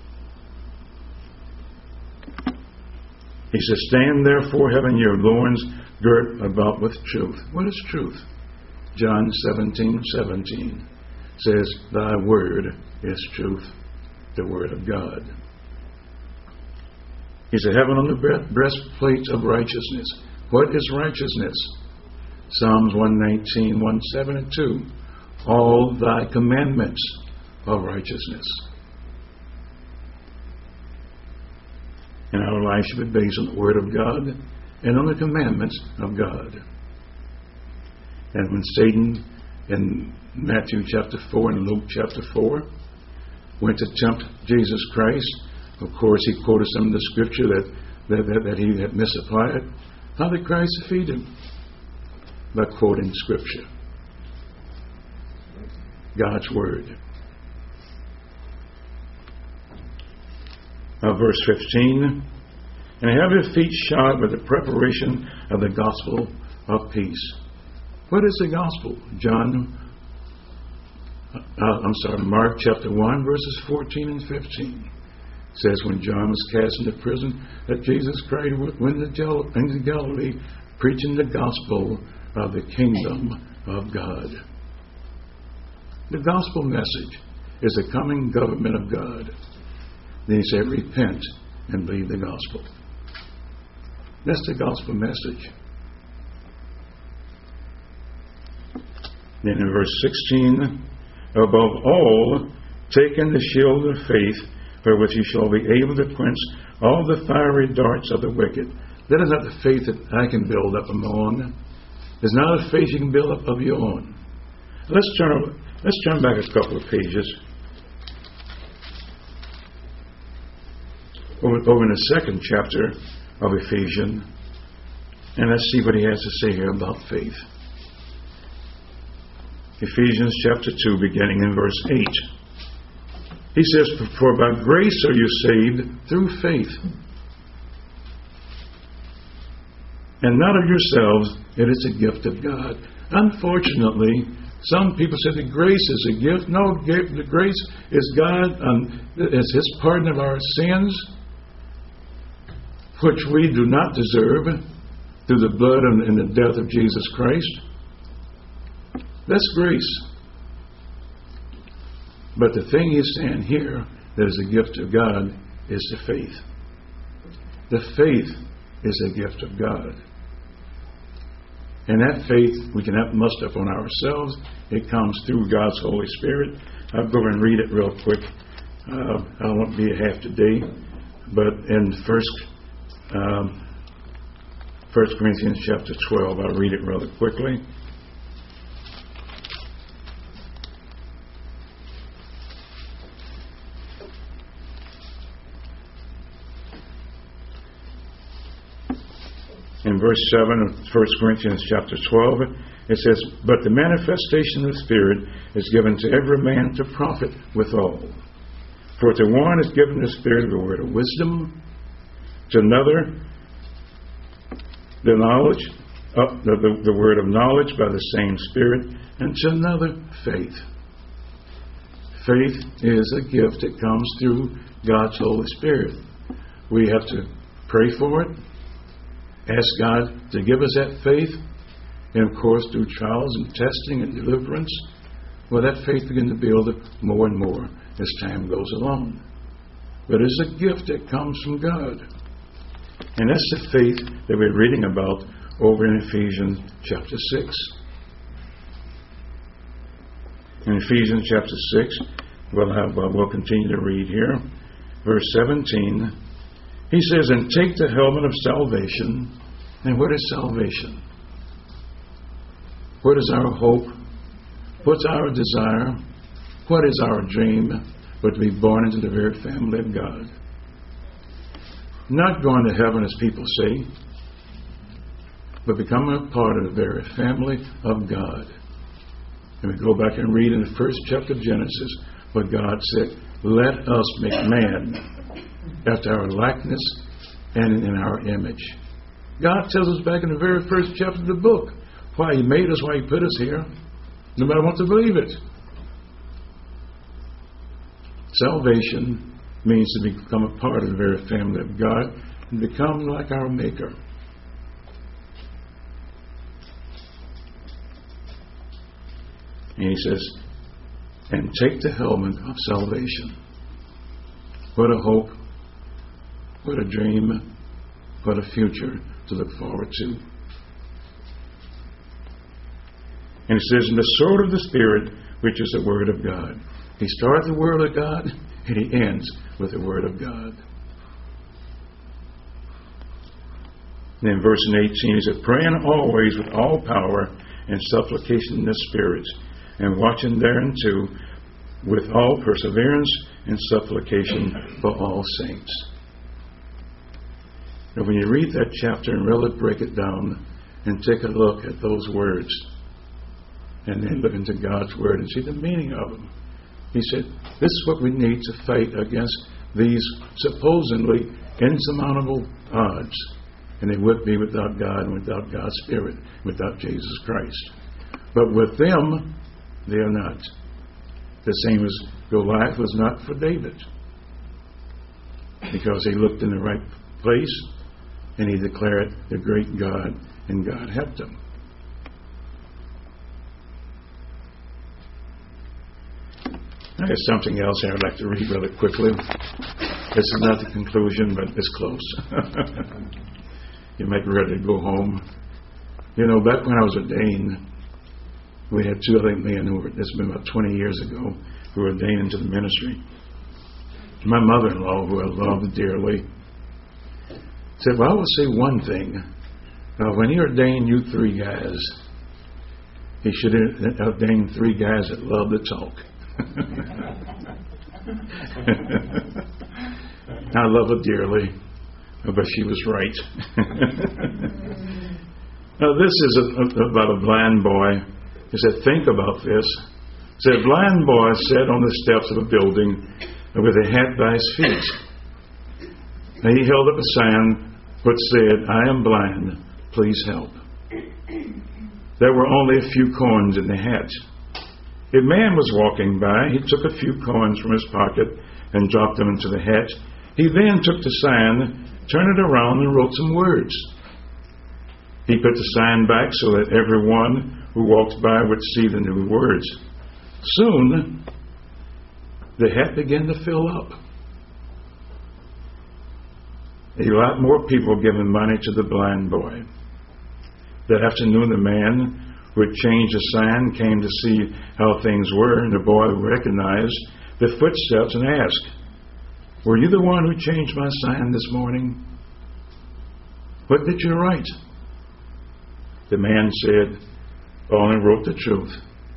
He says, stand therefore, having your loins girt about with truth. What is truth? John seventeen seventeen says, thy word is truth, the word of God. He said, having on the breastplate of righteousness. What is righteousness? Psalms one nineteen, one seventy-two. All thy commandments of righteousness. And our life should be based on the Word of God and on the commandments of God. And when Satan in Matthew chapter four and Luke chapter four went to tempt Jesus Christ, of course he quoted some of the scripture that, that, that, that he had misapplied. How did Christ defeat him? By quoting scripture. God's Word. Uh, verse fifteen, and have your feet shod with the preparation of the gospel of peace. What is the gospel? John, uh, I'm sorry, Mark chapter one, verses fourteen and fifteen. Says when John was cast into prison, that Jesus Christ went into Galilee preaching the gospel of the kingdom of God. The gospel message is the coming government of God. Then he said, repent and believe the gospel. That's the gospel message. Then in verse sixteen, above all, taking the shield of faith, wherewith you shall be able to quench all the fiery darts of the wicked. That is not the faith that I can build up of my own. It's not a faith you can build up of your own. Let's turn, let's turn back a couple of pages. Over, over in the second chapter of Ephesians, and let's see what he has to say here about faith. Ephesians chapter two, beginning in verse eight. He says, for by grace are you saved through faith. And not of yourselves, it is a gift of God. Unfortunately, some people say the grace is a gift. No, the grace is God, um, is His pardon of our sins, which we do not deserve, through the blood and the death of Jesus Christ. That's grace. But the thing he's saying here that is a gift of God is the faith. The faith is a gift of God. And that faith we cannot muster upon ourselves. It comes through God's Holy Spirit. I'll go over and read it real quick. Uh, I won't be a half today. But in First um, First Corinthians chapter twelve, I'll read it rather quickly. In verse seven of First Corinthians chapter twelve, it says, but the manifestation of the Spirit is given to every man to profit withal. For to one is given the Spirit of the word of wisdom, to another the knowledge, uh, the, the, the word of knowledge by the same Spirit, and to another faith. Faith is a gift that comes through God's Holy Spirit. We have to pray for it. Ask God to give us that faith. And of course, through trials and testing and deliverance, well, that faith begins to build more and more as time goes along. But it's a gift that comes from God. And that's the faith that we're reading about over in Ephesians chapter six. In Ephesians chapter six, we'll, have, uh, we'll continue to read here. Verse seventeen. He says, and take the helmet of salvation. And what is salvation? What is our hope? What's our desire? What is our dream? But to be born into the very family of God. Not going to heaven as people say, but becoming a part of the very family of God. And we go back and read in the first chapter of Genesis what God said, let us make man after our likeness and in our image. God tells us back in the very first chapter of the book why He made us, why He put us here. Nobody wants to believe it. Salvation means to become a part of the very family of God and become like our Maker. And he says, and take the helmet of salvation. What a hope, what a dream, what a future to look forward to. And he says, and the sword of the Spirit, which is the Word of God. He starts the Word of God, and he ends with the Word of God. And in verse eighteen, he said, praying always with all power and supplication in the Spirit, and watching thereunto with all perseverance and supplication for all saints. Now, when you read that chapter and really break it down and take a look at those words, and then look into God's Word and see the meaning of them, he said, this is what we need to fight against these supposedly insurmountable odds. And they would be without God and without God's Spirit, without Jesus Christ. But with them, they are not. The same as Goliath was not for David, because he looked in the right place and he declared the great God, and God helped him. I have something else here I'd like to read really quickly. This is not the conclusion, but it's close. You might be ready to go home. You know, back when I was ordained, we had two other men who were, this has been about twenty years ago, who were ordained into the ministry. My mother-in-law, who I loved dearly, said, well, I will say one thing. Uh, when he ordained you three guys, he should have ordained three guys that love to talk. I love her dearly, but she was right. Now, this is a, a, about a blind boy. He said, think about this. He said, a blind boy sat on the steps of a building with a hat by his feet. And he held up a sign which said, I am blind, please help. There were only a few coins in the hat. A man was walking by. He took a few coins from his pocket and dropped them into the hat. He then took the sign, turned it around, and wrote some words. He put the sign back so that everyone who walked by would see the new words. Soon, the hat began to fill up. A lot more people giving money to the blind boy. That afternoon, the man who had changed the sign came to see how things were, and the boy recognized the footsteps and asked, were you the one who changed my sign this morning? What did you write? The man said, I only wrote the truth.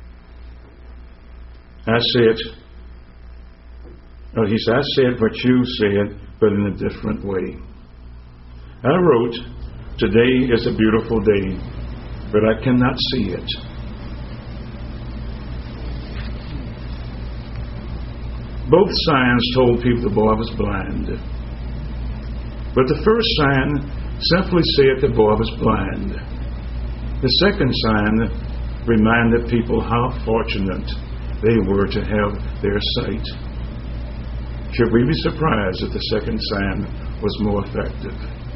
I said, oh, he said, I said what you said, but in a different way. I wrote, today is a beautiful day, but I cannot see it. Both signs told people the boy was blind. But the first sign simply said the boy was blind. The second sign reminded people how fortunate they were to have their sight. Should we be surprised if the second sign was more effective?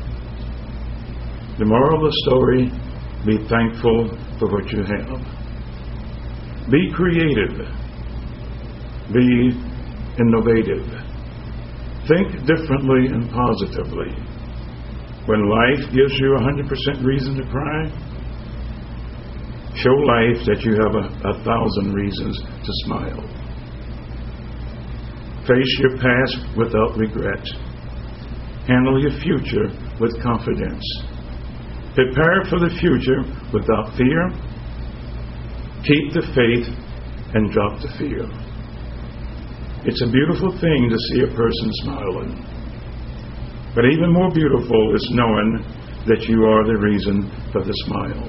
The moral of the story, be thankful for what you have. Be creative. Be innovative. Think differently and positively. When life gives you one hundred percent reason to cry, show life that you have a, a thousand reasons to smile. Face your past without regret. Handle your future with confidence. Prepare for the future without fear. Keep the faith and drop the fear. It's a beautiful thing to see a person smiling. But even more beautiful is knowing that you are the reason for the smile.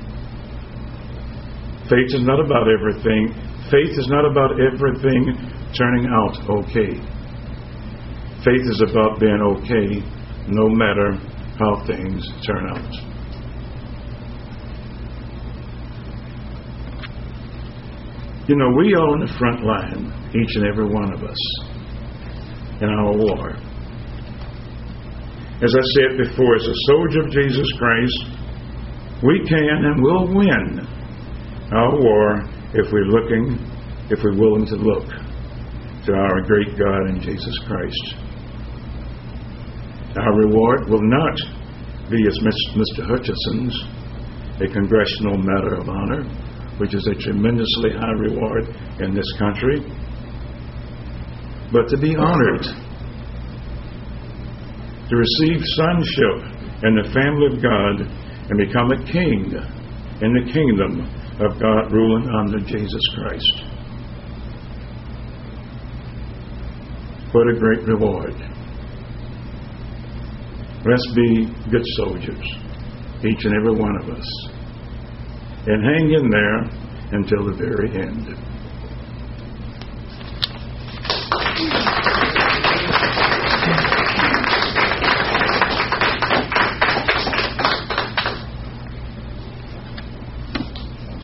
Faith is not about everything. Faith is not about everything turning out okay. Faith is about being okay no matter how things turn out. You know, we are on the front line, each and every one of us. in our war. As I said before, as a soldier of Jesus Christ, we can and will win our war if we're looking, if we're willing to look to our great God in Jesus Christ. Our reward will not be as Mister Hutchison's, a congressional matter of honor, which is a tremendously high reward in this country, but to be honored, to receive sonship in the family of God and become a king in the kingdom of God, ruling under Jesus Christ. What a great reward. Let's be good soldiers, each and every one of us, and hang in there until the very end.